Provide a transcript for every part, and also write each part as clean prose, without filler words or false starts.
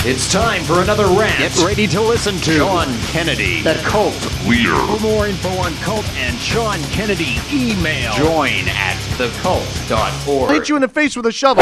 It's time for another rant. Get ready to listen to Sean Kennedy, the Cult Leader. For more info on Cult and Sean Kennedy, email join at thecult.org. Hit you in the face with a shovel.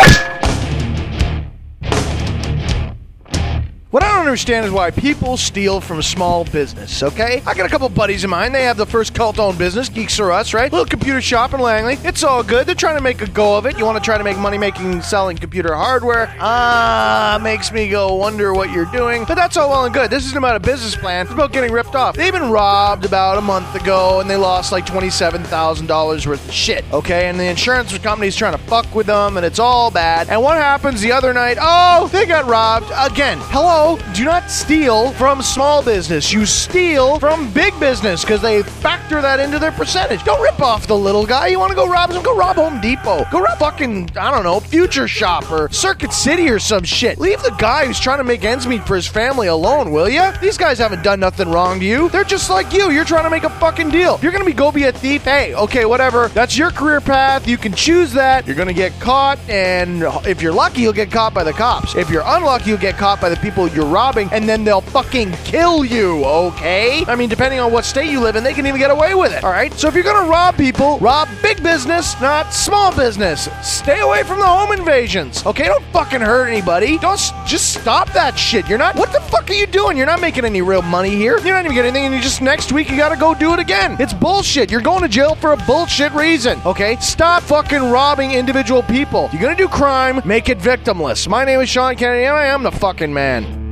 What I don't understand is why people steal from small business, okay? I got a couple buddies of mine. They have the first cult-owned business, Geeks R Us, right? Little computer shop in Langley. It's all good. They're trying to make a go of it. You want to try to make money selling computer hardware? Makes me go wonder what you're doing. But that's all well and good. This isn't about a business plan. It's about getting ripped off. They've been robbed about a month ago, and they lost like $27,000 worth of shit, okay? And the insurance company's trying to fuck with them, and it's all bad. And what happens the other night? Oh, they got robbed again. Hello? Do not steal from small business. You steal from big business because they factor that into their percentage. Don't rip off the little guy. You want to go rob some? Go rob Home Depot. Go rob fucking, I don't know, Future Shop or Circuit City or some shit. Leave the guy who's trying to make ends meet for his family alone, will ya? These guys haven't done nothing wrong to you. They're just like you. You're trying to make a fucking deal. If you're going to go be a thief, hey, okay, whatever. That's your career path. You can choose that. You're going to get caught, and if you're lucky, you'll get caught by the cops. If you're unlucky, you'll get caught by the people you're robbing, and then they'll fucking kill you, okay? I mean, depending on what state you live in, they can even get away with it, all right? So if you're gonna rob people, rob big business, not small business. Stay away from the home invasions, okay? Don't fucking hurt anybody. Just stop that shit. What the fuck are you doing? You're not making any real money here. You're not even getting anything, and next week you gotta go do it again. It's bullshit. You're going to jail for a bullshit reason, okay? Stop fucking robbing individual people. You're gonna do crime, make it victimless. My name is Sean Kennedy, and I am the fucking man.